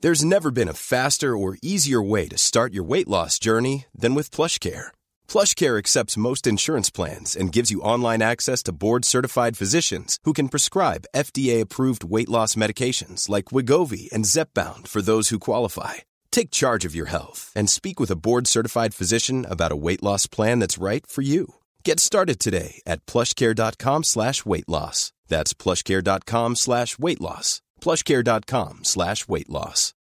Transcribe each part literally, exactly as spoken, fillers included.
There's never been a faster or easier way to start your weight loss journey than with PlushCare. PlushCare accepts most insurance plans and gives you online access to board-certified physicians who can prescribe F D A-approved weight loss medications like Wegovy and Zepbound for those who qualify. Take charge of your health and speak with a board-certified physician about a weight loss plan that's right for you. Get started today at plushcare.com slash weight loss. That's plushcare.com slash weight loss. plushcare.com slash weight loss.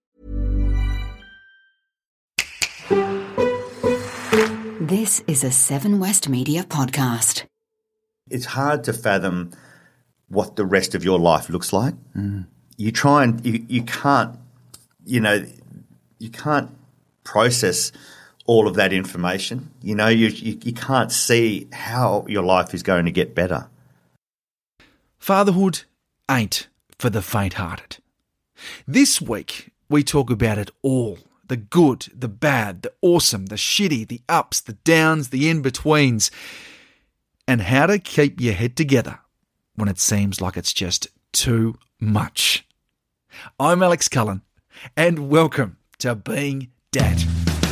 This is a Seven West Media podcast. It's hard to fathom what the rest of your life looks like. Mm. You try and you, you can't, you know, you can't process all of that information. You know, you, you you can't see how your life is going to get better. Fatherhood ain't for the faint-hearted. This week, we talk about it all. The good, the bad, the awesome, the shitty, the ups, the downs, the in-betweens, and how to keep your head together when it seems like it's just too much. I'm Alex Cullen, and welcome to Being Dad.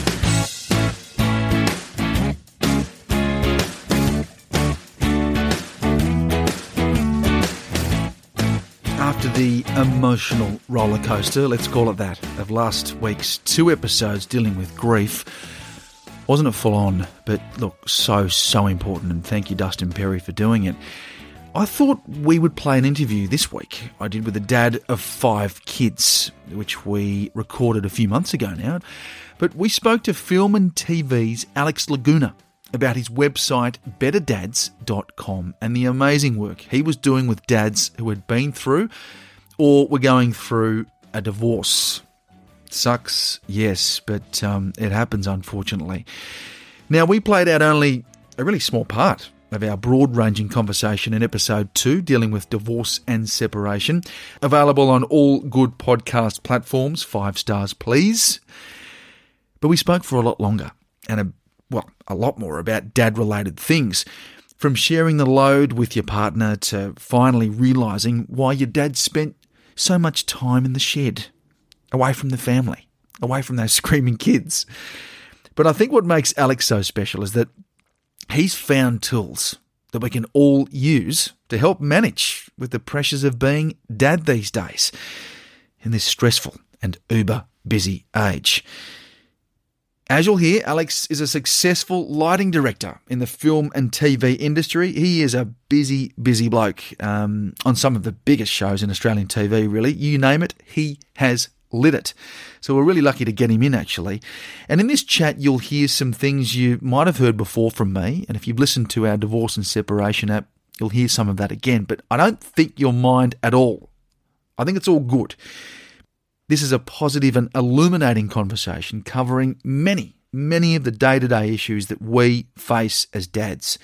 After the emotional roller coaster, let's call it that, of last week's two episodes dealing with grief, wasn't it full on, but look, so, so important, and thank you, Dustin Perry, for doing it. I thought we would play an interview this week I did with a dad of five kids, which we recorded a few months ago now, but we spoke to Film and T V's Alex Laguna about his website better dads dot com and the amazing work he was doing with dads who had been through or were going through a divorce. Sucks, yes, but um, it happens, unfortunately. Now, we played out only a really small part of our broad-ranging conversation in episode two, dealing with divorce and separation, available on all good podcast platforms, five stars please. But we spoke for a lot longer, and a well, a lot more about dad-related things, from sharing the load with your partner to finally realising why your dad spent so much time in the shed, away from the family, away from those screaming kids. But I think what makes Alex so special is that he's found tools that we can all use to help manage with the pressures of being dad these days in this stressful and uber-busy age. As you'll hear, Alex is a successful lighting director in the film and T V industry. He is a busy, busy bloke um, on some of the biggest shows in Australian T V, really. You name it, he has lit it. So we're really lucky to get him in, actually. And in this chat, you'll hear some things you might have heard before from me. And if you've listened to our divorce and separation app, you'll hear some of that again. But I don't think you'll mind at all. I think it's all good. This is a positive and illuminating conversation covering many, many of the day-to-day issues that we face as dads.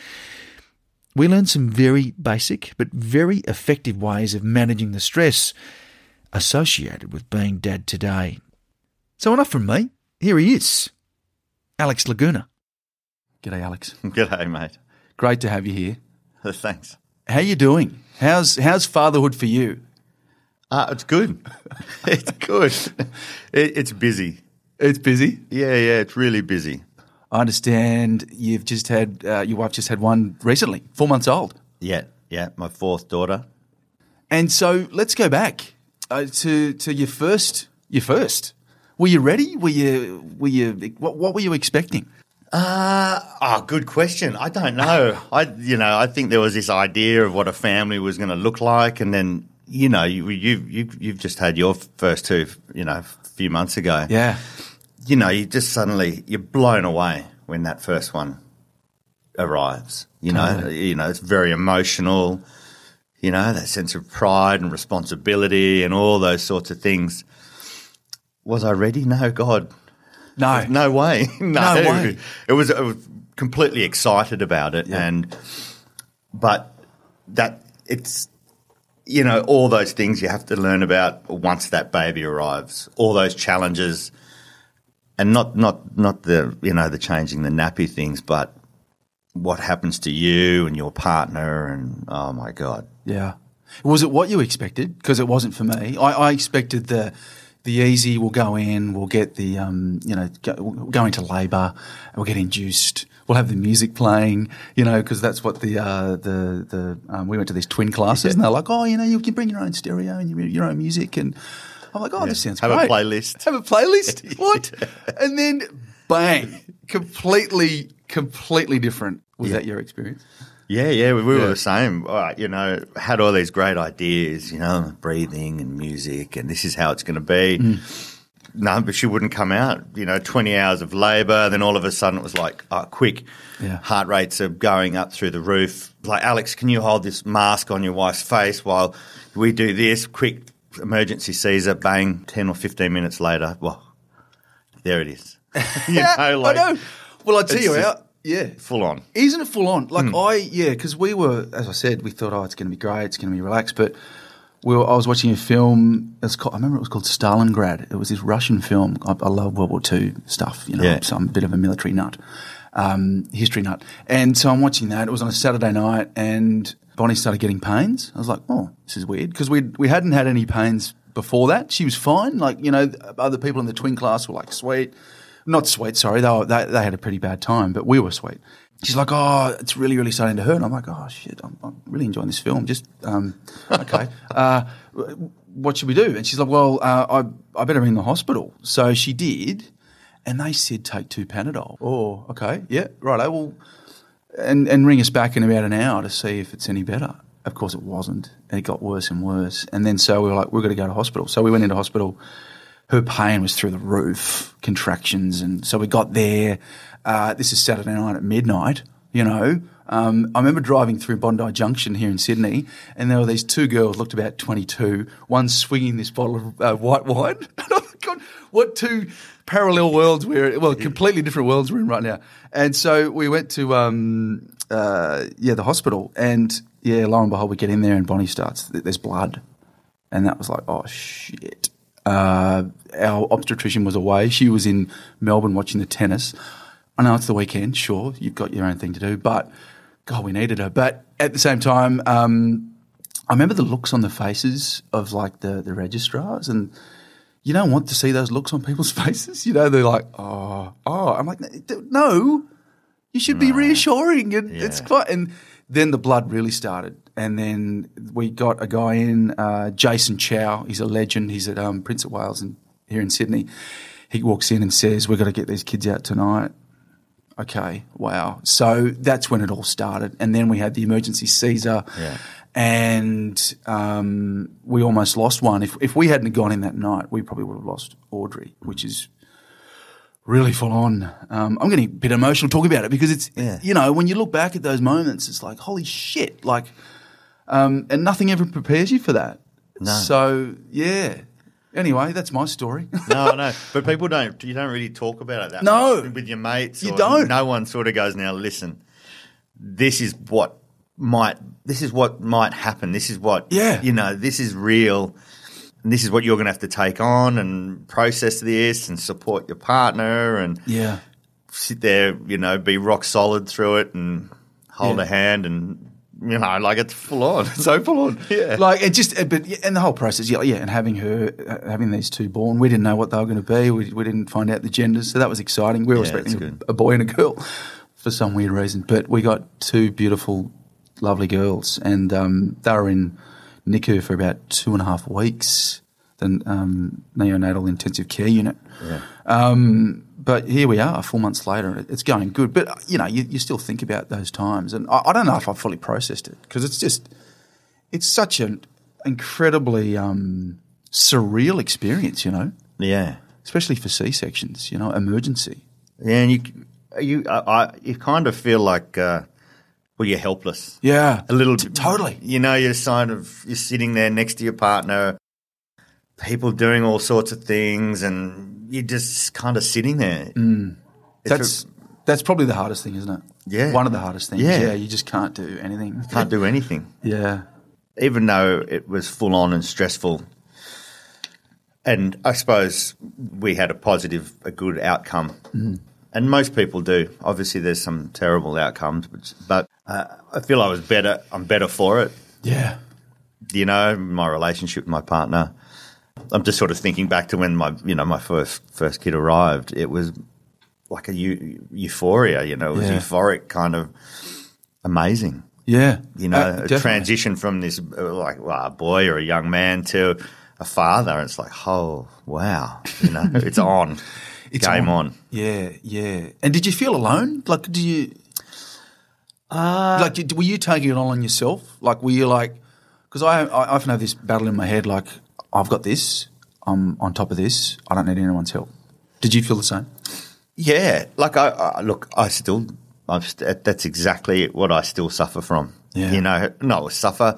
We learn some very basic but very effective ways of managing the stress associated with being dad today. So enough from me. Here he is, Alex Laguna. G'day, Alex. G'day, mate. Great to have you here. Thanks. How you doing? How's how's fatherhood for you? Uh, it's good. It's good. It, it's busy. It's busy? Yeah, yeah, it's really busy. I understand you've just had, uh, your wife just had one recently, four months old. Yeah, yeah, my fourth daughter. And so let's go back uh, to to your first. Your first. Were you ready? Were you? Were you? What, what were you expecting? Uh, oh, good question. I don't know. I, you know, I think there was this idea of what a family was going to look like, and then, you know, you, you've, you've, you've just had your first two, you know, a few months ago. Yeah. You know, you just suddenly, you're blown away when that first one arrives. You know, Totally. you know, it's very emotional, you know, that sense of pride and responsibility and all those sorts of things. Was I ready? No, God. No. No way. No, No way. It was, I was completely excited about it. Yeah. And, but that, it's, you know, all those things you have to learn about once that baby arrives, all those challenges, and not, not, not the, you know, the changing the nappy things, but what happens to you and your partner, and oh my God. Yeah. Was it what you expected? Because it wasn't for me. I, I expected the the easy, we'll go in, we'll get the, um, you know, go, we'll go into labour, and we'll get induced. We'll have the music playing, you know, because that's what the uh, the the um, we went to these twin classes, yeah. and they're like, oh, you know, you can bring your own stereo and your, your own music, and I'm like, oh, yeah. this sounds have great. Have a playlist. Have a playlist. What? yeah. And then bang, completely, completely different. Was yeah. that your experience? Yeah, yeah, we, we yeah. were the same. Uh, you know, had all these great ideas, you know, breathing and music, and this is how it's going to be. Mm. No, but she wouldn't come out. You know, twenty hours of labour. Then all of a sudden it was like, oh, quick. Yeah. Heart rates are going up through the roof. Like, Alex, can you hold this mask on your wife's face while we do this? Quick emergency Caesar, bang, ten or fifteen minutes later. Well, there it is. you know, like, I know. Well, I tell you out. Yeah. Full on. Isn't it full on? Like, mm. I, yeah, because we were, as I said, we thought, oh, it's going to be great, it's going to be relaxed, but we were, I was watching a film, it was called, I remember it was called Stalingrad. It was this Russian film. I, I love World War Two stuff, you know, yeah. so I'm a bit of a military nut, um, history nut. And so I'm watching that. It was on a Saturday night, and Bonnie started getting pains. I was like, oh, this is weird, because we we hadn't had any pains before that. She was fine. Like, you know, other people in the twin class were like, sweet. Not sweet, sorry. They, were, they they had a pretty bad time, but we were sweet. She's like, oh, it's really, really starting to hurt. And I'm like, oh, shit, I'm, I'm really enjoying this film. Just, um, okay. uh, what should we do? And she's like, well, uh, I I better ring the hospital. So she did, and they said take two Panadol. Oh, okay, yeah, righto. Well, and, and ring us back in about an hour to see if it's any better. Of course it wasn't, and it got worse and worse. And then so we were like, we're going to go to hospital. So we went into hospital. Her pain was through the roof, contractions, and so we got there. Uh, this is Saturday night at midnight, you know. Um, I remember driving through Bondi Junction here in Sydney, and there were these two girls, looked about twenty-two, one swinging this bottle of uh, white wine. Oh, God, what two parallel worlds we're in, well, completely different worlds we're in right now. And so we went to, um, uh, yeah, the hospital, and, yeah, lo and behold, we get in there and Bonnie starts, there's blood. And that was like, oh, shit. Uh, our obstetrician was away. She was in Melbourne watching the tennis. I know it's the weekend, sure, you've got your own thing to do, but God, we needed her. But at the same time, um, I remember the looks on the faces of like the, the registrars, and you don't want to see those looks on people's faces. You know, they're like, oh, oh. I'm like, no, you should be no. reassuring. And yeah. it's quite, and then the blood really started. And then we got a guy in, uh, Jason Chow. He's a legend. He's at um, Prince of Wales in, here in Sydney. He walks in and says, we've got to get these kids out tonight. Okay, wow. So that's when it all started. And then we had the emergency Caesar, yeah. and um, we almost lost one. If if we hadn't gone in that night, we probably would have lost Audrey, which is really full on. Um, I'm getting a bit emotional talking about it because it's, yeah. you know, when you look back at those moments, it's like, holy shit. Like, um, and nothing ever prepares you for that. No. So, yeah. Anyway, that's my story. no, no, but people don't. You don't really talk about it that no, much with your mates. You or don't. No one sort of goes, now listen, this is what might. This is what might happen. This is what. Yeah. You know, this is real. And this is what you're going to have to take on and process this and support your partner and yeah, sit there. You know, be rock solid through it and hold yeah. a hand and. You know, like it's full on, so full on. Yeah, like it just, but and the whole process, yeah, yeah, and having her, uh, having these two born, we didn't know what they were going to be. We, we didn't find out the genders, so that was exciting. We were yeah, expecting a, a boy and a girl for some weird reason, but we got two beautiful, lovely girls, and um, they were in N I C U for about two and a half weeks, the um, neonatal intensive care unit. Yeah. Um, But here we are, four months later. It's going good. But, you know, you, you still think about those times. And I, I don't know if I've fully processed it because it's just – it's such an incredibly um, surreal experience, you know. Yeah. Especially for C-sections, you know, emergency. Yeah, and you you I, you kind of feel like uh, well, you're helpless. Yeah. A little T- totally. You know, you're kind of – you're sitting there next to your partner, people doing all sorts of things and – you're just kind of sitting there. Mm. That's a, that's probably the hardest thing, isn't it? Yeah. One of the hardest things. Yeah. Yeah, you just can't do anything. Can't do anything. Yeah. Even though it was full on and stressful. And I suppose we had a positive, a good outcome. Mm. And most people do. Obviously there's some terrible outcomes, but, but uh, I feel I was better, I'm better for it. Yeah. You know, my relationship with my partner. I'm just sort of thinking back to when my, you know, my first first kid arrived. It was like a eu- euphoria, you know, it was Yeah. euphoric, kind of amazing. Yeah. You know, Uh, a definitely. transition from this uh, like well, a boy or a young man to a father. It's like, oh wow, you know, it's on, It's game on. on. Yeah, yeah. And did you feel alone? Like, do you, uh, like, did, were you taking it all on yourself? Like, were you like, because I, I often have this battle in my head, like, I've got this, I'm on top of this, I don't need anyone's help. Did you feel the same? Yeah, like I, I look, I still, I've, st- that's exactly what I still suffer from. Yeah. You know, not suffer,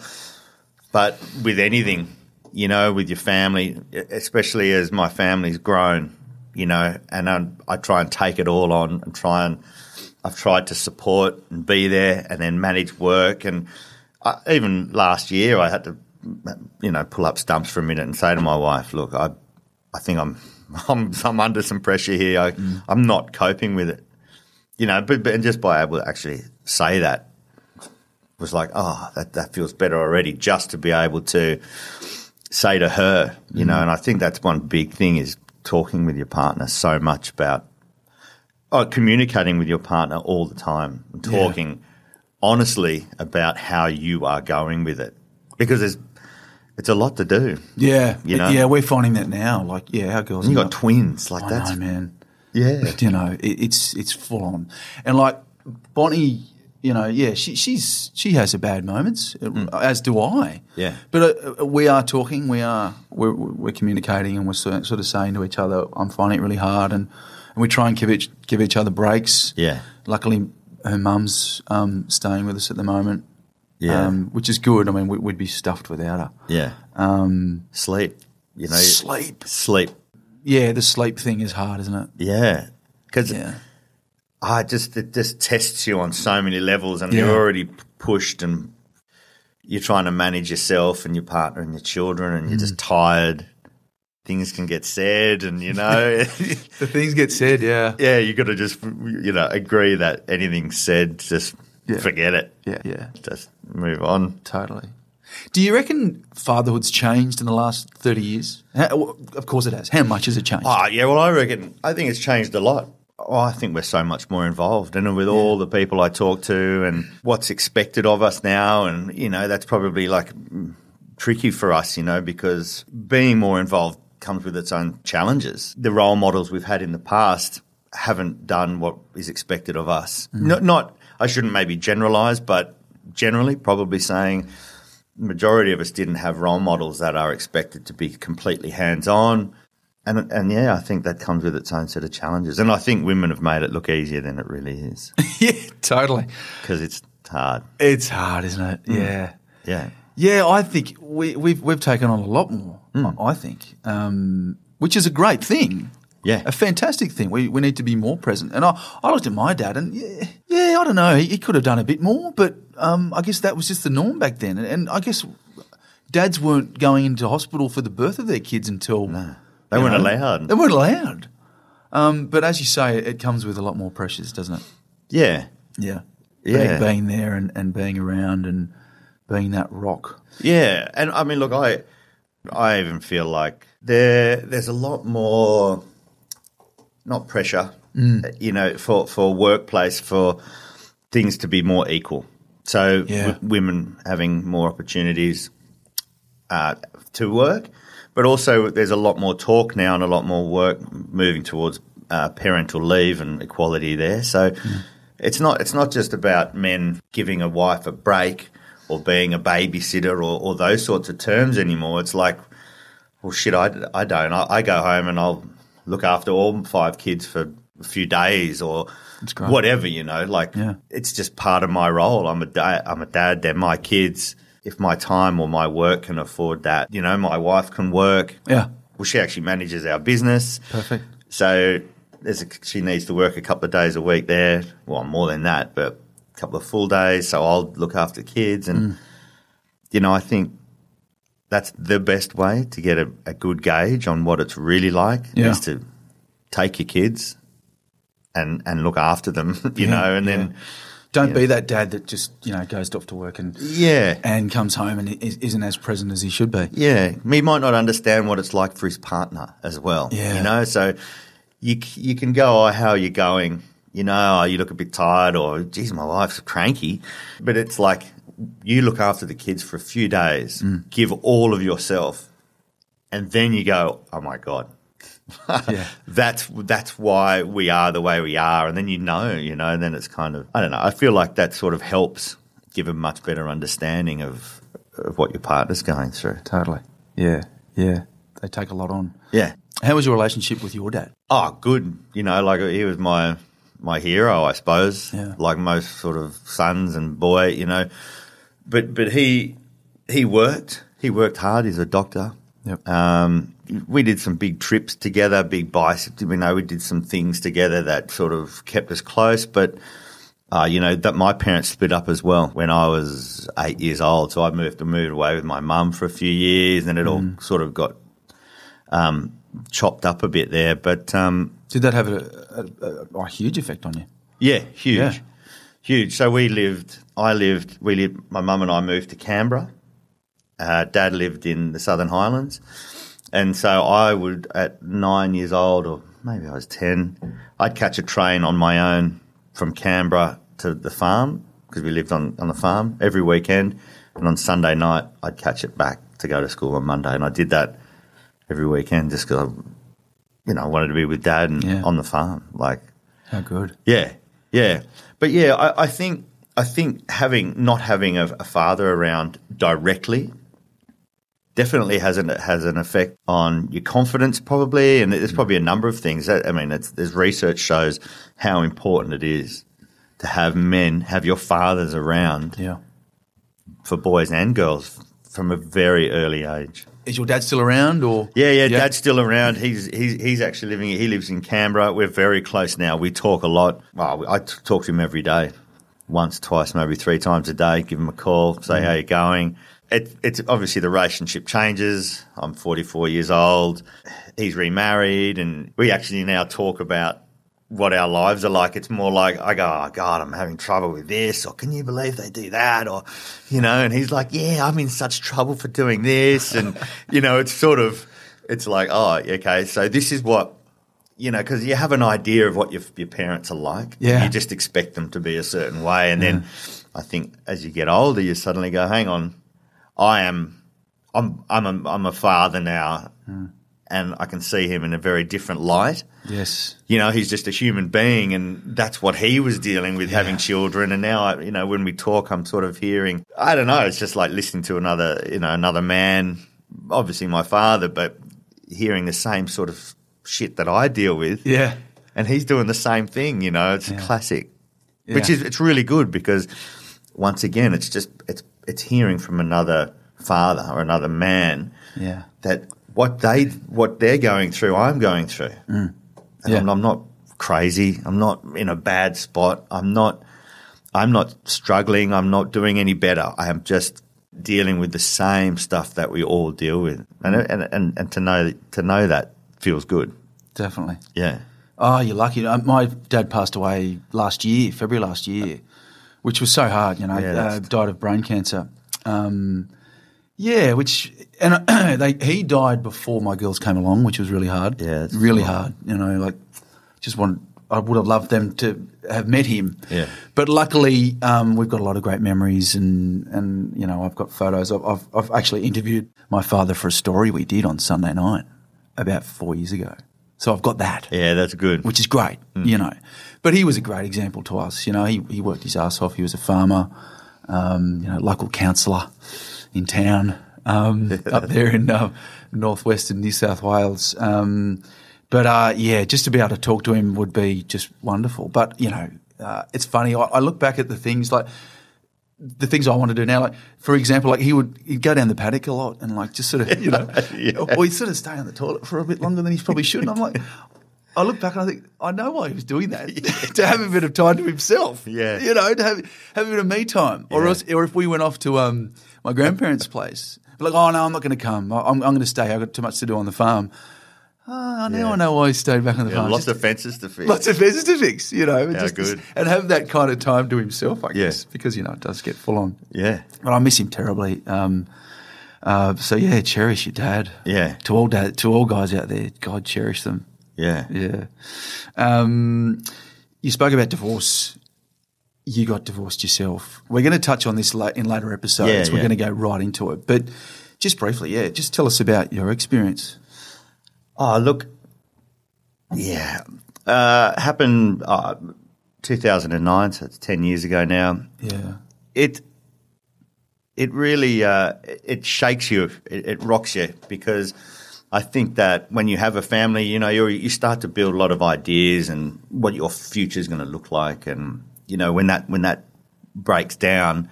but with anything, you know, with your family, especially as my family's grown, you know, and I, I try and take it all on and try and, I've tried to support and be there and then manage work. And I, even last year I had to, you know, pull up stumps for a minute and say to my wife, look, I, I think I'm, I'm, I'm under some pressure here. I, mm. I'm not coping with it, you know, but, but and just by able to actually say that was like, oh, that, that feels better already, just to be able to say to her, you mm. know, and I think that's one big thing is talking with your partner so much about, oh, communicating with your partner all the time and talking yeah. honestly about how you are going with it, because there's, it's a lot to do. Yeah. You know? Yeah, we're finding that now. Like, yeah, our girls. And you got twins. Like I that's, know, man. Yeah. You know, it, it's it's full on. And like Bonnie, you know, yeah, she she's she has her bad moments, mm. as do I. Yeah. But uh, we are talking, we are we're, we're communicating, and we're sort of saying to each other, I'm finding it really hard, and, and we try and give each give each other breaks. Yeah. Luckily, her mum's um, staying with us at the moment. Yeah, um, which is good. I mean, we, we'd be stuffed without her. Yeah, um, sleep. You know, sleep, sleep. Yeah, the sleep thing is hard, isn't it? Yeah, because yeah. I just it just tests you on so many levels, and yeah. you're already pushed, and you're trying to manage yourself and your partner and your children, and you're mm. just tired. Things can get said, and you know, the things get said. Yeah, yeah. You got to just you know agree that anything said, just yeah. forget it. Yeah, yeah. Just move on. Totally. Do you reckon fatherhood's changed in the last thirty years? How, of course it has. How much has it changed? Oh, yeah, well, I reckon, I think it's changed a lot. Oh, I think we're so much more involved, and with yeah. all the people I talk to and what's expected of us now, and, you know, that's probably like tricky for us, you know, because being more involved comes with its own challenges. The role models we've had in the past haven't done what is expected of us. Mm. Not, not, I shouldn't maybe generalise, but generally probably saying the majority of us didn't have role models that are expected to be completely hands-on. And, and yeah, I think that comes with its own set of challenges. And I think women have made it look easier than it really is. Yeah, totally. Because it's hard. It's hard, isn't it? Mm. Yeah. Yeah. Yeah, I think we, we've we've taken on a lot more, mm. I think, um, which is a great thing. Yeah. A fantastic thing. We we need to be more present. And I, I looked at my dad and, yeah, yeah I don't know, he, he could have done a bit more, but um, I guess that was just the norm back then. And, and I guess dads weren't going into hospital for the birth of their kids until... No. They weren't know, allowed. They weren't allowed. Um, but as you say, it, it comes with a lot more pressures, doesn't it? Yeah. Yeah. Yeah. Being, being there and, and being around and being that rock. Yeah. And I mean, look, I I even feel like there there's a lot more, not pressure, mm. you know, for, for workplace, for things to be more equal. So yeah. w- women having more opportunities uh, to work. But also there's a lot more talk now and a lot more work moving towards uh, parental leave and equality there. So mm. it's not it's not just about men giving a wife a break or being a babysitter or, or those sorts of terms anymore. It's like, well, shit, I, I don't. I, I go home and I'll look after all five kids for a few days or whatever, you know. Like yeah. it's just part of my role. I'm a dad. I'm a dad. They're my kids. If my time or my work can afford that, you know, my wife can work. Yeah. Well, she actually manages our business. Perfect. So there's a, she needs to work a couple of days a week there. Well, more than that, but a couple of full days. So I'll look after kids. And, mm. you know, I think that's the best way to get a, a good gauge on what it's really like yeah. is to take your kids and, and look after them, you yeah, know, and yeah. then Don't Yeah. be that dad that just, you know, goes off to work and Yeah. and comes home and is- isn't as present as he should be. Yeah, he might not understand what it's like for his partner as well. Yeah. You know, so you c- you can go, oh, how are you going? You know, oh, you look a bit tired, or geez, my wife's cranky. But it's like you look after the kids for a few days, give all of yourself, and then you go, oh my God. Yeah. That's that's why we are the way we are, and then you know, you know, and then it's kind of I don't know. I feel like that sort of helps give a much better understanding of of what your partner's going through. Totally. Yeah, yeah. They take a lot on. Yeah. How was your relationship with your dad? Oh, good. You know, like he was my my hero, I suppose. Yeah. Like most sort of sons and boy, you know. But but he he worked. He worked hard. He's a doctor. Yep. Um, we did some big trips together, big biceps. You know, we did some things together that sort of kept us close. But uh, you know, that my parents split up as well when I was eight years old. So I moved to moved away with my mum for a few years, and it all sort of got um, chopped up a bit there. But um, Did that have a, a, a, a huge effect on you? yeah, huge, Yeah. huge. So we lived. I lived. We lived. My mum and I moved to Canberra. Uh, Dad lived in the Southern Highlands, and so I would, at nine years old, or maybe I was ten, I'd catch a train on my own from Canberra to the farm because we lived on, on the farm every weekend, and on Sunday night I'd catch it back to go to school on Monday, and I did that every weekend just because I, you know, I wanted to be with Dad and Yeah. on the farm, like. How good. Yeah, yeah, but yeah, I, I think I think having not having a, a father around directly definitely has an has an effect on your confidence, probably, and there's probably a number of things. I mean, it's, there's research shows how important it is to have men have your fathers around Yeah. for boys and girls from a very early age. Is your dad still around, or? Yeah, yeah, Dad's still around. He's he's he's actually living. He lives in Canberra. We're very close now. We talk a lot. Well, I t- talk to him every day, once, twice, maybe three times a day. Give him a call, say how you're going. It, it's obviously the relationship changes. I'm forty-four years old. He's remarried, and we actually now talk about what our lives are like. It's more like I go, oh God, I'm having trouble with this, or can you believe they do that, or you know. And he's like, yeah, I'm in such trouble for doing this, and you know, it's sort of, it's like, oh, okay, so this is what. You know, because you have an idea of what your, your parents are like. Yeah. You just expect them to be a certain way. And then I think as you get older, you suddenly go, hang on, I am, I'm, I'm a, I'm a father now, and I can see him in a very different light. Yes. You know, he's just a human being, and that's what he was dealing with, having children. And now, I, you know, when we talk, I'm sort of hearing, I don't know, it's just like listening to another, you know, another man, obviously my father, but hearing the same sort of shit that I deal with. Yeah. And he's doing the same thing, you know, it's classic. Which Yeah. is, it's really good because once again, it's just, it's, it's hearing from another father or another man Yeah. that what they, what they're going through, I'm going through. And Yeah. I'm, I'm not crazy. I'm not in a bad spot. I'm not, I'm not struggling. I'm not doing any better. I am just dealing with the same stuff that we all deal with. And, and, and, and to know, to know that feels good. Definitely. Yeah. Oh, you're lucky. Uh, My dad passed away last year, February last year, which was so hard, you know, Yeah, uh, that's- died of brain cancer. Um, yeah, which, and they, he died before my girls came along, which was really hard. Yeah, that's really right. hard. You know, like, just wanted, I would have loved them to have met him. Yeah. But luckily, um, we've got a lot of great memories, and, and you know, I've got photos. I've, I've, I've actually interviewed my father for a story we did on Sunday night about four years ago. So I've got that. Yeah, that's good. Which is great, you know. But he was a great example to us. You know, he, he worked his ass off. He was a farmer, um, you know, local councillor in town um, up there in uh, northwestern New South Wales. Um, but, uh, yeah, just to be able to talk to him would be just wonderful. But, you know, uh, it's funny. I, I look back at the things like the things I want to do now. Like, for example, like he would he'd go down the paddock a lot and like just sort of, you know, Yeah. or he'd sort of stay on the toilet for a bit longer than he probably should. And I'm like, I look back and I think, I know why he was doing that, to have a bit of time to himself. Yeah. You know, to have have a bit of me time. Or Yeah. else, or if we went off to um, my grandparents' place, like, oh no, I'm not going to come. I- I'm, I'm going to stay. I've got too much to do on the farm. Oh, now Yeah. I know why he stayed back on the Yeah, farm. lots Just of fences to fix. lots of fences to fix, you know. How just, good. And have that kind of time to himself, I Yeah. guess, because, you know, it does get full on. Yeah. But I miss him terribly. Um, uh, so, yeah, cherish your dad. Yeah. To all dad, to all guys out there, God, cherish them. Yeah. Yeah. Um, you spoke about divorce. You got divorced yourself. We're going to touch on this la- in later episodes. Yeah, We're yeah. going to go right into it. But just briefly, yeah, just tell us about your experience. Oh, look. Yeah. Uh, happened uh, two thousand nine, so it's ten years ago now. Yeah. It it really uh, it shakes you, it, it rocks you, because I think that when you have a family, you know, you you start to build a lot of ideas and what your future is going to look like, and you know when that when that breaks down,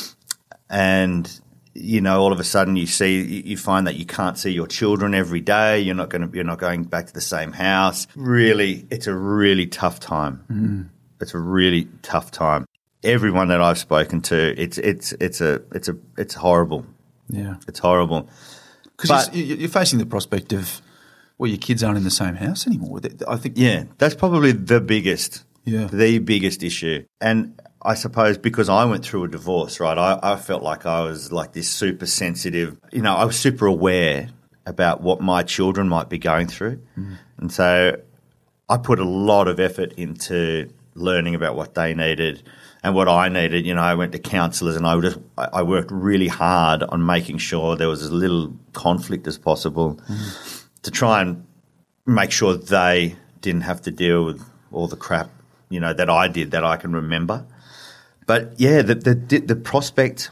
and you know all of a sudden you see you find that you can't see your children every day. You're not going to you're not going back to the same house. Really, it's a really tough time. Mm. It's a really tough time. Everyone that I've spoken to, it's it's it's a it's a it's horrible. Yeah. It's horrible. Because But- you're, you're facing the prospect of, well, your kids aren't in the same house anymore. I think. Yeah, that's probably the biggest, Yeah. the biggest issue. And I suppose because I went through a divorce, right, I, I felt like I was like this super sensitive, you know, I was super aware about what my children might be going through. Mm. And so I put a lot of effort into learning about what they needed and what I needed. You know, I went to counsellors and I just I worked really hard on making sure there was as little conflict as possible mm. to try and make sure they didn't have to deal with all the crap, you know, that I did that I can remember. But yeah, the the the prospect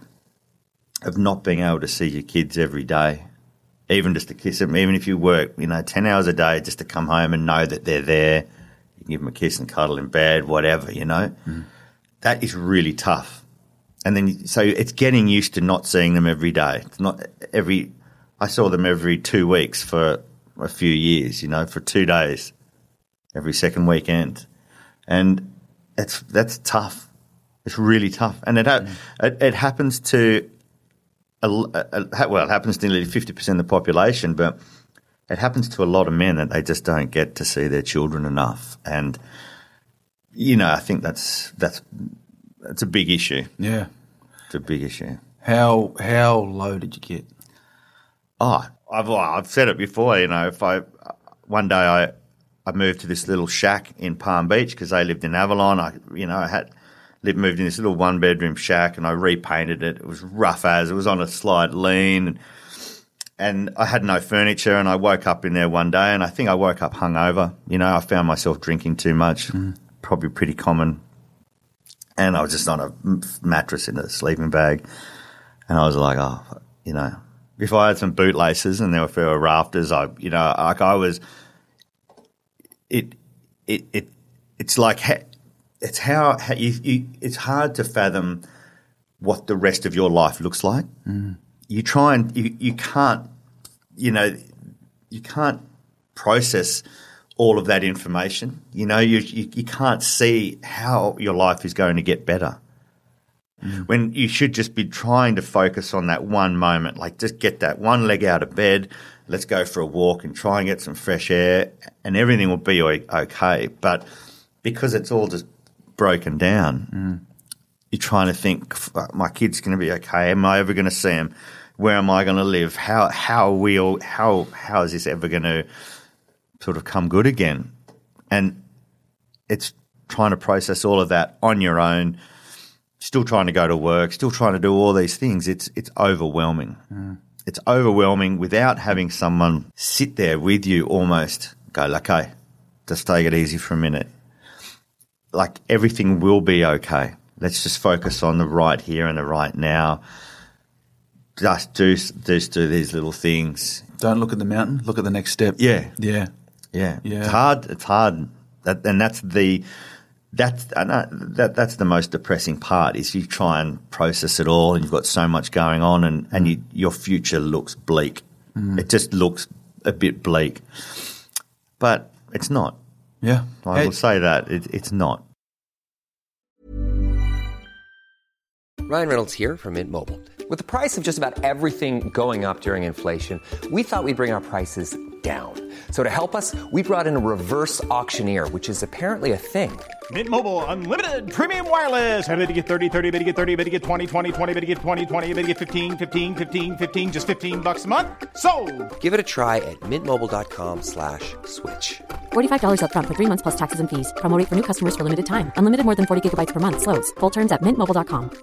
of not being able to see your kids every day, even just to kiss them, even if you work, you know, ten hours a day, just to come home and know that they're there, you can give them a kiss and cuddle in bed, whatever, you know, mm. that is really tough. And then so it's getting used to not seeing them every day. It's not every. I saw them every two weeks for a few years, you know, for two days, every second weekend, and it's that's tough. It's really tough, and it ha- mm. it, it happens to a, a, a, well, it happens to nearly fifty percent of the population, but it happens to a lot of men that they just don't get to see their children enough, and you know, I think that's that's that's a big issue. Yeah, it's a big issue. How how low did you get? Oh, I've well, I've said it before. You know, if I one day I I moved to this little shack in Palm Beach because they lived in Avalon. I you know I had. moved in this little one-bedroom shack and I repainted it. It was rough as. It was on a slight lean. And, and I had no furniture and I woke up in there one day and I think I woke up hungover. You know, I found myself drinking too much, mm. probably pretty common. And I was just on a mattress in a sleeping bag. And I was like, oh, you know, if I had some bootlaces and there were rafters, I, you know, like I was, it, it, it, it's like, It's how, how you, you, it's hard to fathom what the rest of your life looks like. Mm. You try and you, you can't, you know, you can't process all of that information. You know, you you, you can't see how your life is going to get better. Mm. When you should just be trying to focus on that one moment, like just get that one leg out of bed, let's go for a walk and try and get some fresh air, and everything will be okay. But because it's all just broken down, mm. you're trying to think, my kid's going to be okay. Am I ever going to see him? Where am I going to live? How how are we all, how how is this ever going to sort of come good again? And it's trying to process all of that on your own. Still trying to go to work. Still trying to do all these things. It's it's overwhelming. Mm. It's overwhelming without having someone sit there with you, almost go, okay, just take it easy for a minute. Like everything will be okay. Let's just focus on the right here and the right now. Just do, just do these little things. Don't look at the mountain. Look at the next step. Yeah, yeah, yeah. yeah. It's hard. It's hard. That, and that's the that's that that's the most depressing part. Is you try and process it all, and you've got so much going on, and and you, your future looks bleak. Mm. It just looks a bit bleak, but it's not. Yeah. I hey. will say that. It, it's not. Ryan Reynolds here from Mint Mobile. With the price of just about everything going up during inflation, we thought we'd bring our prices down. So to help us, we brought in a reverse auctioneer, which is apparently a thing. Mint Mobile Unlimited Premium Wireless. How to get thirty, thirty, how to get thirty, how to get twenty, twenty, twenty, how to get twenty, twenty, how to get fifteen, fifteen, fifteen, fifteen, just fifteen bucks a month? Sold! Give it a try at mintmobile.com slash switch. forty-five dollars up front for three months plus taxes and fees. Promo rate for new customers for limited time. Unlimited more than forty gigabytes per month. Slows full terms at mint mobile dot com.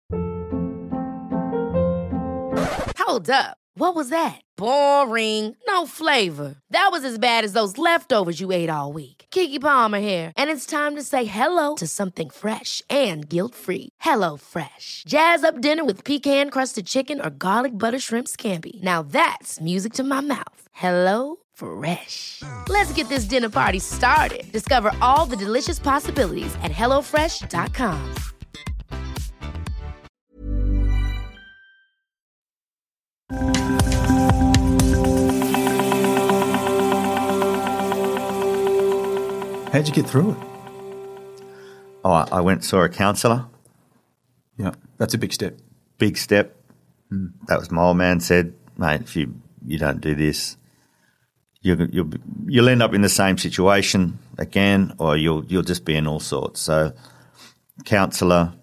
Hold up. What was that? Boring. No flavor. That was as bad as those leftovers you ate all week. Keke Palmer here, and it's time to say hello to something fresh and guilt-free. Hello Fresh. Jazz up dinner with pecan-crusted chicken or garlic butter shrimp scampi. Now that's music to my mouth. Hello Fresh. Let's get this dinner party started. Discover all the delicious possibilities at hello fresh dot com. How'd you get through it? Oh, I I went and saw a counsellor. Yeah, that's a big step. Big step. Mm. That was my old man said, mate, if you, you don't do this, you'll, you'll, you'll end up in the same situation again, or you'll you'll just be in all sorts. So, counsellor,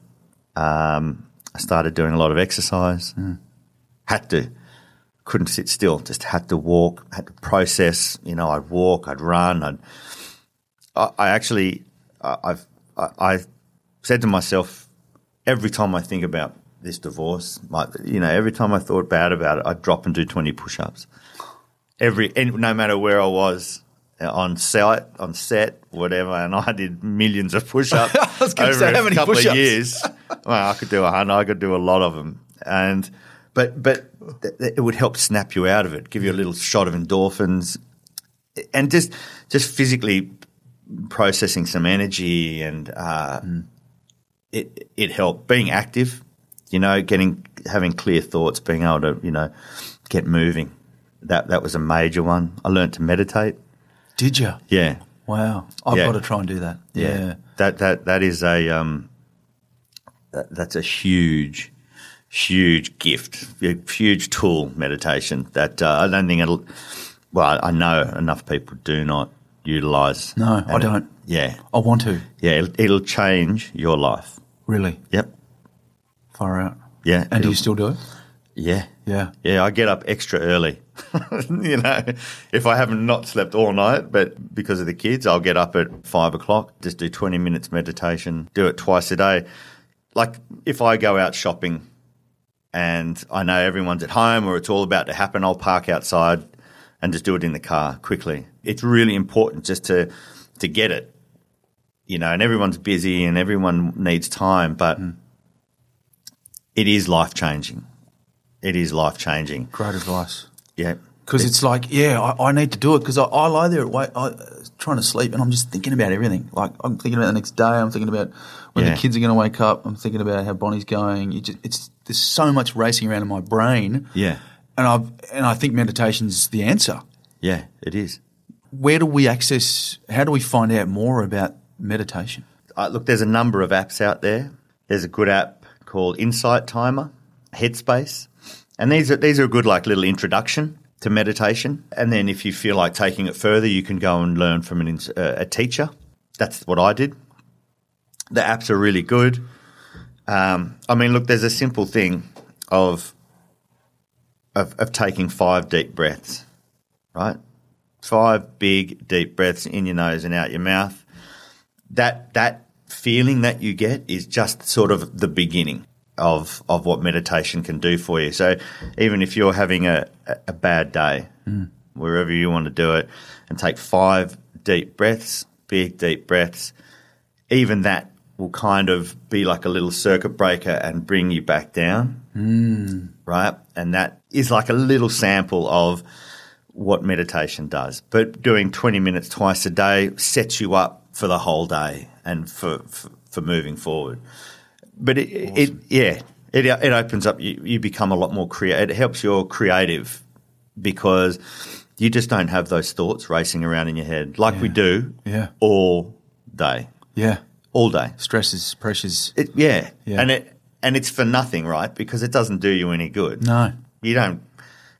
um, I started doing a lot of exercise. Mm. Had to. Couldn't sit still, just had to walk, had to process. You know, I'd walk, I'd run, I'd I, I actually, I, I've, I, I said to myself, every time I think about this divorce, my, you know, every time I thought bad about it, I'd drop and do twenty push-ups. Every, and no matter where I was, on set, on set, whatever, and I did millions of push-ups I was going to over say, how a many couple push-ups? of years. Well, I could do a hundred, I could do a lot of them, and but but th- th- it would help snap you out of it, give you a little shot of endorphins, and just just physically processing some energy, and uh, mm. it it helped. Being active, you know, getting having clear thoughts, being able to, you know, get moving. That that was a major one. I learned to meditate. Did you? Yeah. Wow. I've Yeah. got to try and do that. Yeah. Yeah. That that that is a um that, that's a huge huge gift, a huge tool, meditation that uh, I don't think it'll well, I know enough people do not utilize. No, I And don't. It, yeah. I want to. Yeah, it'll, it'll change your life. Really? Yep. Far out. Yeah. And do it'll- you still do it? Yeah. Yeah. Yeah, I get up extra early. You know, if I haven't not slept all night, but because of the kids, I'll get up at five o'clock, just do twenty minutes meditation, do it twice a day. Like if I go out shopping and I know everyone's at home or it's all about to happen, I'll park outside and just do it in the car quickly. It's really important just to to get it, you know, and everyone's busy and everyone needs time, but mm. it is life-changing. It is life-changing. Great advice. Yeah. Because it's, it's like, yeah, I, I need to do it because I, I lie there at wait, I, trying to sleep and I'm just thinking about everything. Like I'm thinking about the next day. I'm thinking about when Yeah. the kids are going to wake up. I'm thinking about how Bonnie's going. You just, it's there's so much racing around in my brain. Yeah. And I've and I think meditation's the answer. Yeah, it is. Where do we access? How do we find out more about meditation? Uh, look, there's a number of apps out there. There's a good app called Insight Timer, Headspace, and these are these are a good like little introduction to meditation. And then if you feel like taking it further, you can go and learn from an, ins- uh, a teacher. That's what I did. The apps are really good. Um, I mean, look, there's a simple thing of, of of taking five deep breaths, right? Five big deep breaths in your nose and out your mouth. That that feeling that you get is just sort of the beginning of of what meditation can do for you. So even if you're having a, a bad day, mm. wherever you want to do it, and take five deep breaths, big deep breaths, even that will kind of be like a little circuit breaker and bring you back down, mm. right? And that is like a little sample of what meditation does. But doing twenty minutes twice a day sets you up for the whole day and for for, for moving forward. But it, awesome. it yeah, it it opens up. You, you become a lot more creative. It helps your creative because you just don't have those thoughts racing around in your head like yeah. we do yeah. all day. Yeah, all day. Stresses, pressures. It, yeah. yeah, and it and it's for nothing, right? Because it doesn't do you any good. No, you don't.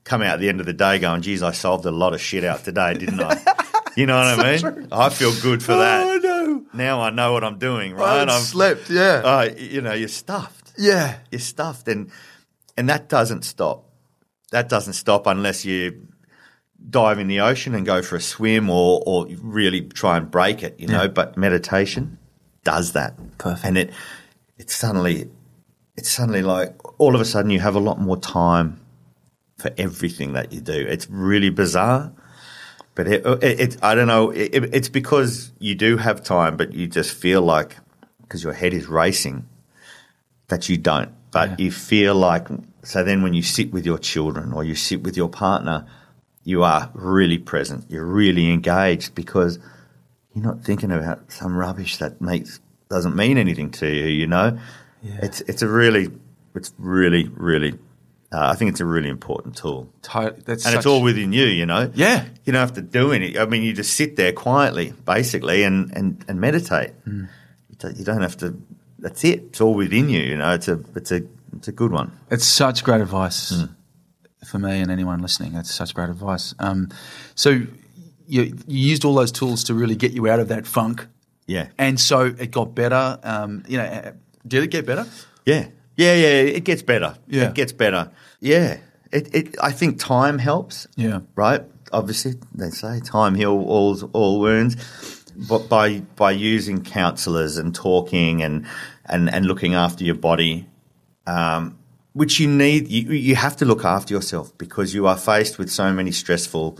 come out at the end of the day going, geez, I solved a lot of shit out today, didn't I? You know what I mean? True. I feel good for that. Oh, no. Now I know what I'm doing, right? I slept, yeah. Uh, you know, you're stuffed. Yeah. You're stuffed. And and that doesn't stop. That doesn't stop unless you dive in the ocean and go for a swim or or really try and break it, you know. Yeah. But meditation does that. Perfect. And it it's suddenly it's suddenly like all of a sudden you have a lot more time for everything that you do. It's really bizarre. But it, it, it, I don't know, it, it's because you do have time, but you just feel like, because your head is racing, that you don't. But yeah. you feel like, so then when you sit with your children or you sit with your partner, you are really present. You're really engaged because you're not thinking about some rubbish that makes doesn't mean anything to you, you know? Yeah. It's it's a really, it's really, really Uh, I think it's a really important tool. Totally. That's and such... it's all within you, you know? Yeah. You don't have to do anything. I mean, you just sit there quietly, basically, and, and, and meditate. Mm. You don't have to – that's it. It's all within you, you know? It's a it's a, it's a good one. It's such great advice mm. for me and anyone listening. It's such great advice. Um, so you, you used all those tools to really get you out of that funk. Yeah. And so it got better. Um, you know, did it get better? Yeah. Yeah, yeah, it gets better. Yeah. It gets better. Yeah. It, it, I think time helps. Yeah. Right? Obviously, they say time heals all, all wounds. But by by using counsellors and talking and, and, and looking after your body, um, which you need, you, you have to look after yourself because you are faced with so many stressful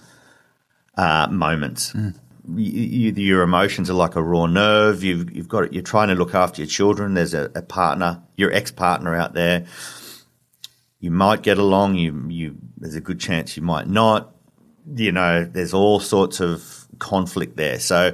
uh, moments. Mm. You, you, your emotions are like a raw nerve. You've, you've got you're trying to look after your children. There's a, a partner, your ex-partner out there. You might get along. You you there's a good chance you might not. You know, there's all sorts of conflict there. So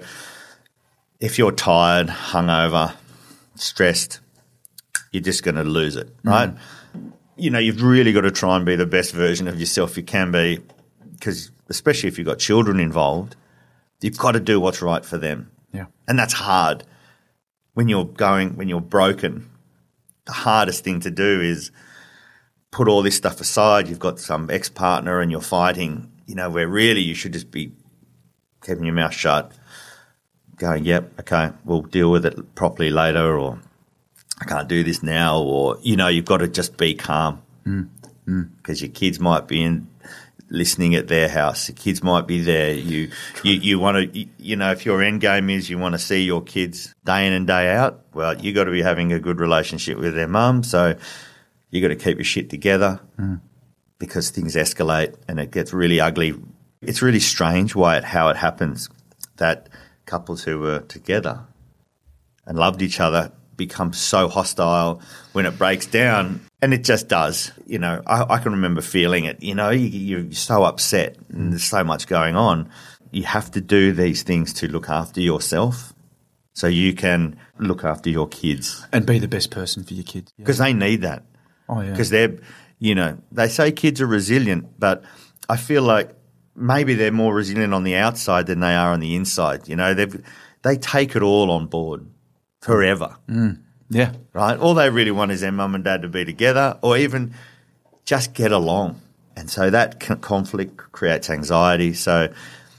if you're tired, hungover, stressed, you're just going to lose it, right? Mm. You know, you've really got to try and be the best version of yourself you can be, because especially if you've got children involved. You've got to do what's right for them. Yeah. And that's hard. When you're going, when you're broken, the hardest thing to do is put all this stuff aside. You've got some ex-partner and you're fighting, you know, where really you should just be keeping your mouth shut, going, yep, okay, we'll deal with it properly later, or I can't do this now, or, you know, you've got to just be calm because mm. mm. your kids might be in listening at their house. The kids might be there. You, you, you want to, you, you know, if your end game is you want to see your kids day in and day out, well, you got to be having a good relationship with their mum. So you got to keep your shit together mm. because things escalate and it gets really ugly. It's really strange why it, how it happens that couples who were together and loved each other become so hostile when it breaks down. And it just does. You know, I, I can remember feeling it. You know, you, you're so upset and there's so much going on. You have to do these things to look after yourself so you can look after your kids. And be the best person for your kids. Because yeah. they need that. Oh, yeah. Because they're, you know, they say kids are resilient, but I feel like maybe they're more resilient on the outside than they are on the inside. You know, they they take it all on board forever. Mm. Yeah. Right? All they really want is their mum and dad to be together or even just get along. And so that conflict creates anxiety. So,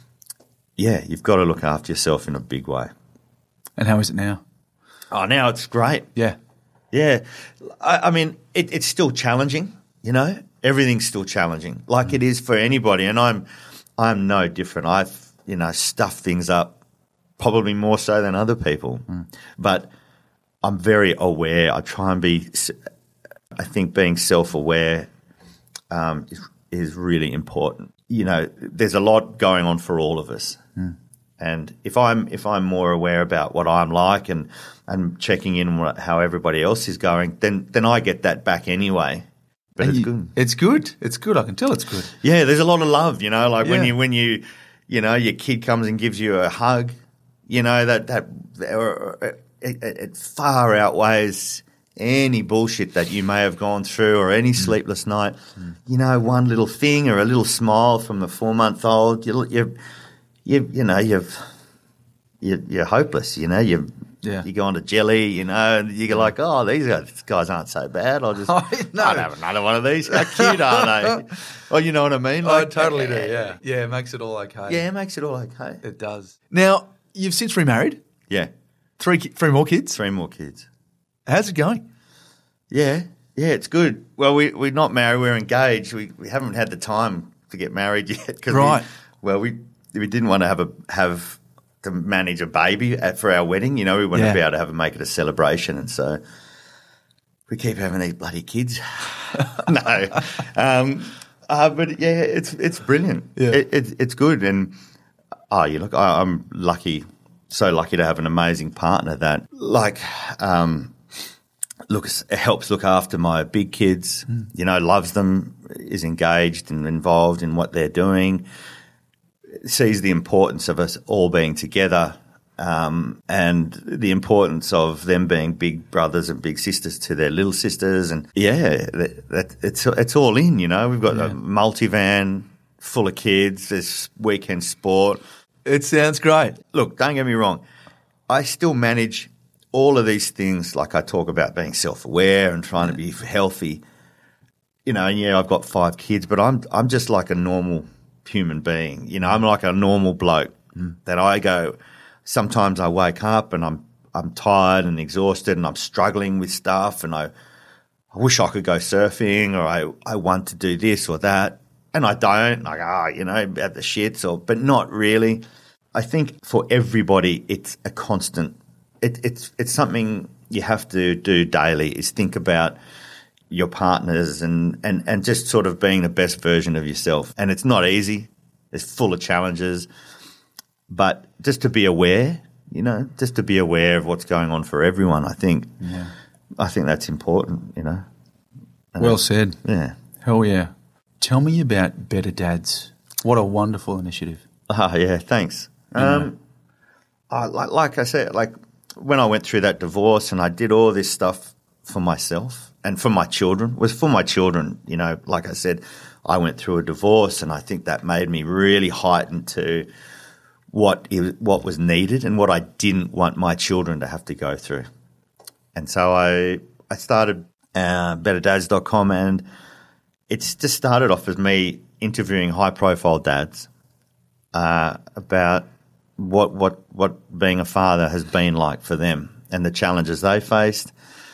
yeah, you've got to look after yourself in a big way. And how is it now? Oh, now it's great. Yeah. Yeah. I, I mean, it, it's still challenging, you know. Everything's still challenging, like mm. it is for anybody. And I'm I'm no different. I've, you know, stuffed things up probably more so than other people. Mm. But I'm very aware. I try and be – I think being self-aware um, is, is really important. You know, there's a lot going on for all of us. Mm. And if I'm if I'm more aware about what I'm like and, and checking in on what, how everybody else is going, then then I get that back anyway. But and it's you, good. It's good. It's good. I can tell it's good. Yeah, there's a lot of love, you know, like yeah. when you when you you know, your kid comes and gives you a hug, you know, that that it, it, it far outweighs any bullshit that you may have gone through or any mm. sleepless night. Mm. You know, one little thing or a little smile from the four-month-old, you you you, you know, you've you're, you're hopeless, you know, you're Yeah. You go on to jelly, you know, and you're like, oh, these guys, guys aren't so bad. I'll just Oh, no. I'll have another one of these. How cute are they? Oh, you know what I mean? I totally do, yeah. Yeah, it makes it all okay. Yeah, it makes it all okay. It does. Now, you've since remarried. Yeah. Three ki- three more kids. Three more kids. How's it going? Yeah. Yeah, it's good. Well, we, we're not married. We're engaged. We we haven't had the time to get married yet. Cause Right. We, well, we we didn't want to have a have to manage a baby at, for our wedding. You know, we wanted Yeah. to be able to have make it a celebration, and so we keep having these bloody kids. no, um, uh, but yeah, it's it's brilliant. Yeah. It, it, it's good, and oh, you look, I, I'm lucky, so lucky to have an amazing partner that, like, um, looks helps look after my big kids. Mm. You know, loves them, is engaged and involved in what they're doing. Sees the importance of us all being together, um, and the importance of them being big brothers and big sisters to their little sisters. And yeah, that, that, it's it's all in. You know, we've got Yeah. a multivan full of kids. There's weekend sport. It sounds great. Look, don't get me wrong. I still manage all of these things. Like I talk about being self-aware and trying to be healthy. You know, and yeah, I've got five kids, but I'm I'm just like a normal human being. You know, I'm like a normal bloke mm. that I go, sometimes I wake up and I'm I'm tired and exhausted and I'm struggling with stuff and I, I wish I could go surfing or I, I want to do this or that and I don't. Like, ah, you know, at the shits or, but not really. I think for everybody, it's a constant, it, it's, it's something you have to do daily is think about your partners and, and, and just sort of being the best version of yourself. And it's not easy. It's full of challenges. But just to be aware, you know, just to be aware of what's going on for everyone, I think Yeah. I think that's important, you know. And Well said. Yeah. Hell yeah. Tell me about Better Dads. What a wonderful initiative. Ah, yeah, thanks. Um, I, like, like I said, like when I went through that divorce and I did all this stuff for myself and for my children, it was for my children, you know, like I said, I went through a divorce and I think that made me really heightened to what it, what was needed and what I didn't want my children to have to go through. And so I I started uh, better dads dot com and it's just started off as me interviewing high-profile dads uh, about what what what being a father has been like for them and the challenges they faced.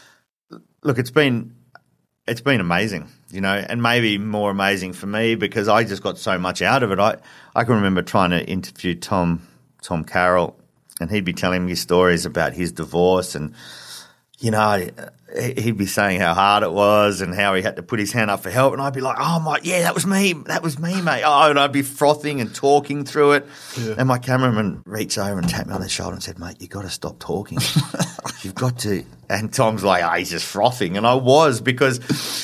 Look, it's been it's been amazing, you know, and maybe more amazing for me because I just got so much out of it. I, I can remember trying to interview Tom Tom Carroll, and he'd be telling me stories about his divorce, and you know, he'd be saying how hard it was and how he had to put his hand up for help, and I'd be like, "Oh my, yeah, that was me, that was me, mate." Oh, and I'd be frothing and talking through it, yeah. And my cameraman reached over and tapped me on the shoulder and said, "Mate, you got to stop talking. You've got to." And Tom's like, "Oh, he's just frothing," and I was because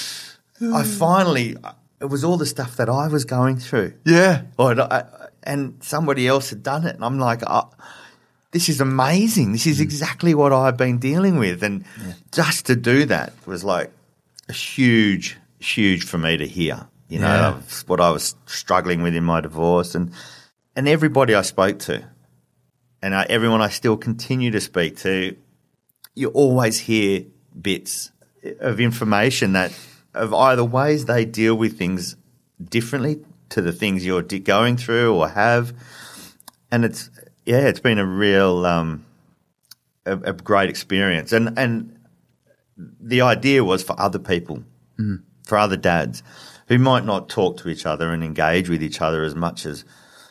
I finally, it was all the stuff that I was going through, Yeah. or I, and somebody else had done it, and I'm like, oh, this is amazing. This is exactly what I've been dealing with. And yeah. just to do that was like a huge, huge for me to hear, you know, Yeah. of what I was struggling with in my divorce. And, and everybody I spoke to and I, everyone I still continue to speak to, you always hear bits of information that of either ways they deal with things differently to the things you're going through or have. And it's, yeah, it's been a real, um, a, a great experience. And, and the idea was for other people, mm. for other dads who might not talk to each other and engage with each other as much as,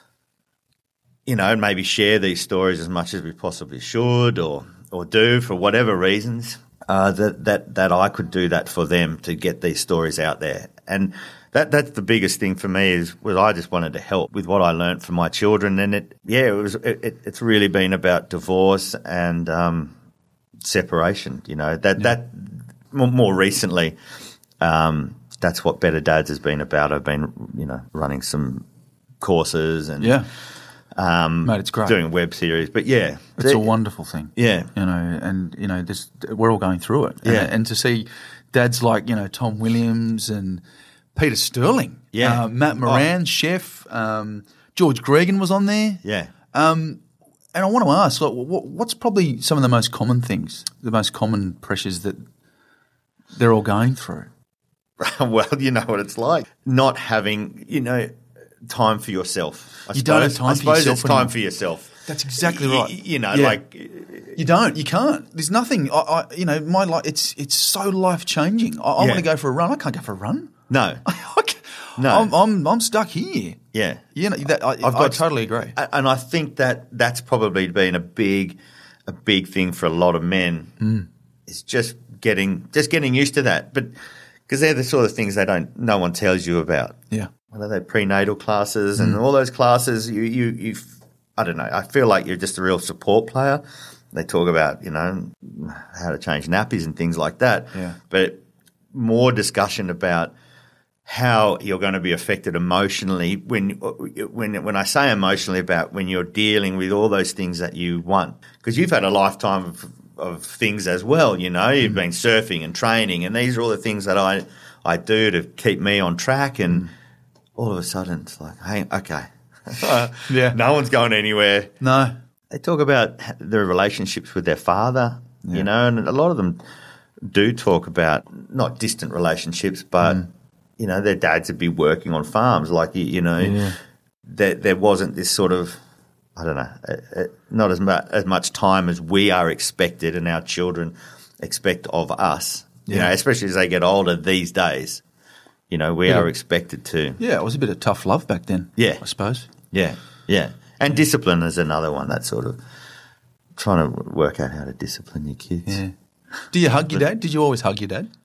you know, and maybe share these stories as much as we possibly should or, or do for whatever reasons, uh, that, that, that I could do that for them to get these stories out there. And that that's the biggest thing for me is was I just wanted to help with what I learned from my children. And it, yeah, it was, it, it, it's really been about divorce and, um, separation, you know, that, yeah. that more, more recently, um, that's what Better Dads has been about. I've been, you know, running some courses and, yeah. Um, Mate, it's great. Doing a web series, but yeah, it's a wonderful thing. Yeah, you know, and you know, this we're all going through it. Yeah, and, and to see dads like you know Tom Williams and Peter Sterling, yeah, uh, Matt Moran, oh. chef, um, George Gregan was on there. Yeah, um, and I want to ask, like, what, what's probably some of the most common things, the most common pressures that they're all going through? Well, you know what it's like. Not having, you know, time for yourself. I You suppose. don't have time I for suppose yourself it's time anymore. for yourself. That's exactly Y- right. y- You know, Yeah. like You don't. You can't. There's nothing. I, I you know, my life. It's it's so life changing. I, I Yeah. want to go for a run. I can't go for a run. no, I can't- No. I'm I'm, I'm stuck here. yeah. You know, that, I, I've I got- totally agree. A- And I think that that's probably been a big, a big thing for a lot of men. Mm. Is just getting just getting used to that, but because they're the sort of things they don't, no one tells you about. Yeah. What are they, prenatal classes and all those classes? You, you, you. I don't know. I feel like you're just a real support player. They talk about, you know, how to change nappies and things like that. Yeah. But more discussion about how you're going to be affected emotionally when when when I say emotionally, about when you're dealing with all those things that you want, because you've had a lifetime of, of things as well. You know, you've been surfing and training, and these are all the things that I I do to keep me on track. And all of a sudden, it's like, hey, okay, Yeah. no one's going anywhere. No. They talk about their relationships with their father, you know, and a lot of them do talk about not distant relationships, but, you know, their dads would be working on farms. Like, you, you know, Yeah. there, there wasn't this sort of, I don't know, uh, uh, not as much, as much time as we are expected and our children expect of us, you Yeah. know, especially as they get older these days. You know, we Yeah. are expected to. Yeah, it was a bit of tough love back then. Yeah. I suppose. Yeah, yeah. And discipline is another one. That sort of trying to work out how to discipline your kids. Yeah. Do you hug your dad? Did you always hug your dad?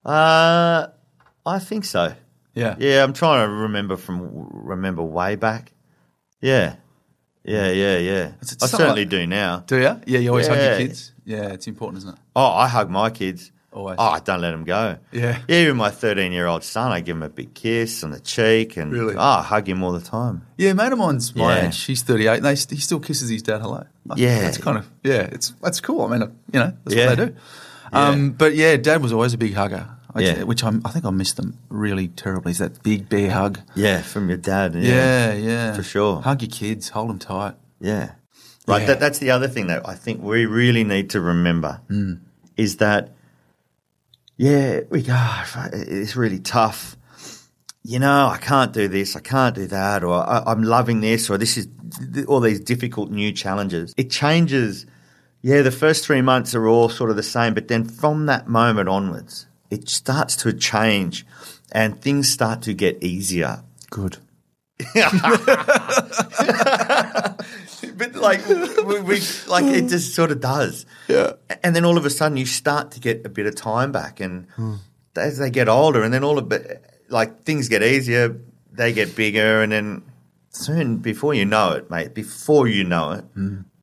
Uh, I think so. Yeah. Yeah, I'm trying to remember from remember way back. Yeah, yeah, yeah, yeah. It's- it's I not certainly like- do now. Do you? Yeah, you always hug your Yeah. kids. Yeah, it's important, isn't it? Oh, I hug my kids. Always. Oh, I don't let them go. Yeah. Yeah, even my thirteen-year-old son, I give him a big kiss on the cheek, and Really? oh, I hug him all the time. Yeah, a mate of mine's my Yeah. age. She's thirty-eight, and they, he still kisses his dad hello. Like, Yeah. that's kind of yeah. It's that's cool. I mean, you know, that's Yeah. what they do. Um, Yeah. but yeah, Dad was always a big hugger. I, Yeah. which I'm, I think I missed them really terribly. Is that big bear hug? Yeah, from your dad. Yeah, yeah, for sure. Hug your kids, hold them tight. Yeah. Right. Yeah. That, that's the other thing that I think we really need to remember is that, yeah, we go, "Oh, it's really tough. You know, I can't do this, I can't do that, or I, I'm loving this, or this is all these difficult new challenges. It changes. Yeah, the first three months are all sort of the same, but then from that moment onwards, it starts to change and things start to get easier. Good. But like, we, we, like it just sort of does. Yeah. And then all of a sudden, you start to get a bit of time back, and as they get older, and then all of it, like things get easier, they get bigger, and then soon, before you know it, mate, before you know it,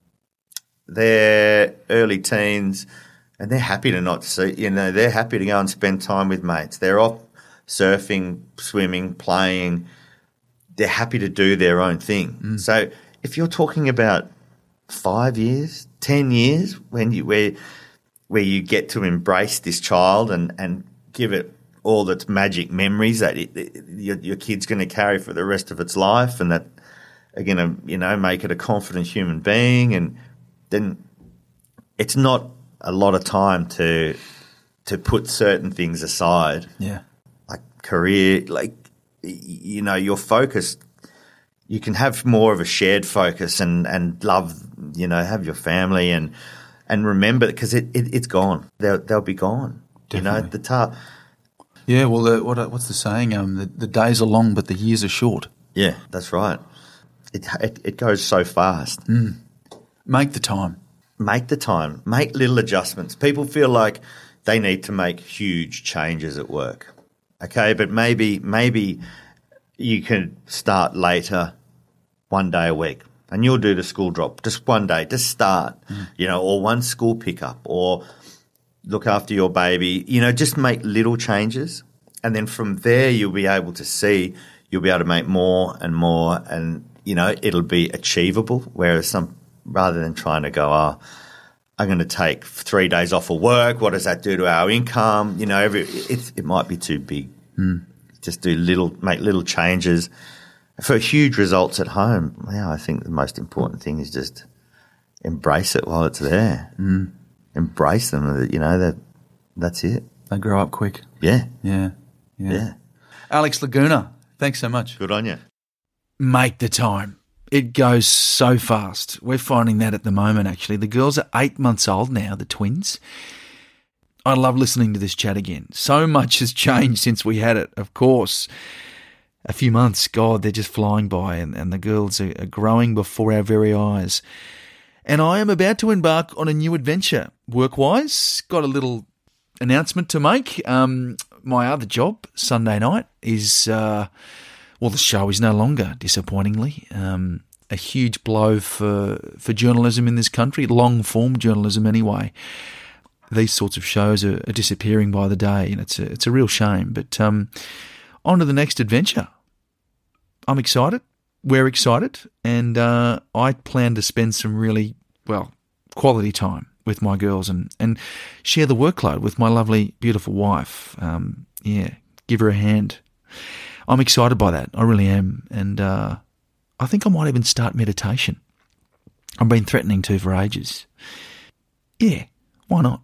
they're early teens, and they're happy to not see. You know, they're happy to go and spend time with mates. They're off surfing, swimming, playing. They're happy to do their own thing. So if you're talking about five years, ten years, when you where where you get to embrace this child and, and give it all its magic memories that it, it, your, your kid's going to carry for the rest of its life, and that are going to, you know, make it a confident human being, and then it's not a lot of time to to put certain things aside, Yeah. like career, like, y- you know, your focus. You can have more of a shared focus and, and love, you know, have your family and and remember, because it, it, it's gone. They'll, they'll be gone. You know, Definitely. the tar- Yeah, well, the, what, what's the saying? Um, the, the days are long, but the years are short. Yeah, that's right. It, it, it goes so fast. Make the time. Make the time. Make little adjustments. People feel like they need to make huge changes at work. Okay, but maybe maybe you can start later, one day a week, and you'll do the school drop just one day, just start, you know, or one school pickup, or look after your baby. You know, just make little changes, and then from there you'll be able to see, you'll be able to make more and more, and you know it'll be achievable. Whereas some, rather than trying to go, oh, I'm going to take three days off of work. What does that do to our income? You know, every it, it might be too big. Just do little, make little changes for huge results at home. Yeah, I think the most important thing is just embrace it while it's there. Mm. Embrace them. You know, that that's it. They grow up quick. Yeah. Yeah. Yeah. Yeah. Alex Laguna, thanks so much. Good on you. Make the time. It goes so fast. We're finding that at the moment, actually. The girls are eight months old now, the twins. I love listening to this chat again. So much has changed since we had it, of course. A few months, God, they're just flying by, and, and the girls are, are growing before our very eyes. And I am about to embark on a new adventure. Work-wise, got a little announcement to make. Um, my other job, Sunday night, is... Uh, Well, the show is no longer, disappointingly. Um, a huge blow for, for journalism in this country, long-form journalism anyway. These sorts of shows are, are disappearing by the day, and it's a, it's a real shame. But um, on to the next adventure. I'm excited. We're excited. And uh, I plan to spend some really, well, quality time with my girls and, and share the workload with my lovely, beautiful wife. Um, yeah, give her a hand. I'm excited by that. I really am. And uh, I think I might even start meditation. I've been threatening to for ages. Yeah, why not?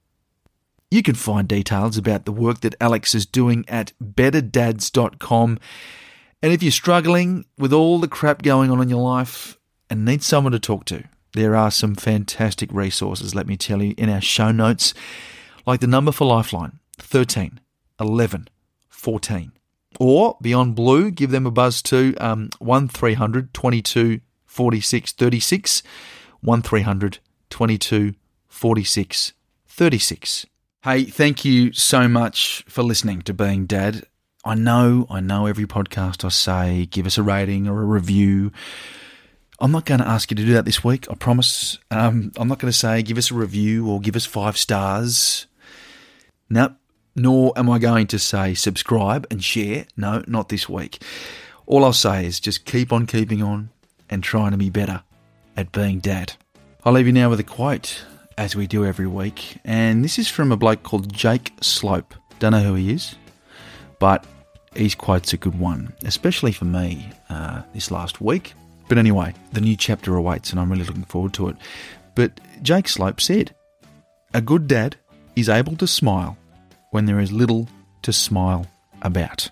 You can find details about the work that Alex is doing at better dads dot com. And if you're struggling with all the crap going on in your life and need someone to talk to, there are some fantastic resources, let me tell you, in our show notes, like the number for Lifeline, thirteen eleven fourteen. Or, Beyond Blue, give them a buzz too, um, one three hundred twenty-two forty-six thirty-six, one three hundred twenty-two forty-six thirty-six. Hey, thank you so much for listening to Being Dad. I know, I know every podcast I say, give us a rating or a review. I'm not going to ask you to do that this week, I promise. Um, I'm not going to say give us a review or give us five stars. Nope. Nor am I going to say subscribe and share. No, not this week. All I'll say is just keep on keeping on and trying to be better at being dad. I'll leave you now with a quote, as we do every week. And this is from a bloke called Jake Slope. Don't know who he is, but his quote's a good one, especially for me uh, this last week. But anyway, the new chapter awaits and I'm really looking forward to it. But Jake Slope said, "A good dad is able to smile when there is little to smile about."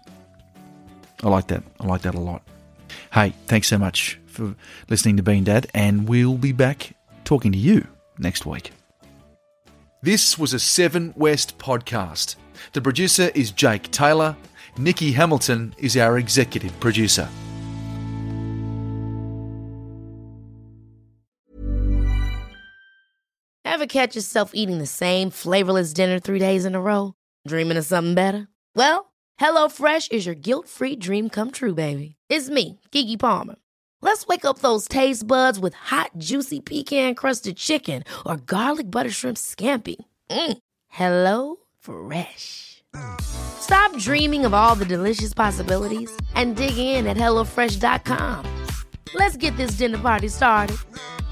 I like that. I like that a lot. Hey, thanks so much for listening to Being Dad, and we'll be back talking to you next week. This was a Seven West podcast. The producer is Jake Taylor. Nikki Hamilton is our executive producer. Ever catch yourself eating the same flavorless dinner three days in a row? Dreaming of something better? Well, HelloFresh is your guilt-free dream come true, baby. It's me, Keke Palmer. Let's wake up those taste buds with hot, juicy pecan-crusted chicken or garlic butter shrimp scampi. Mm. Hello Fresh. Stop dreaming of all the delicious possibilities and dig in at hello fresh dot com. Let's get this dinner party started.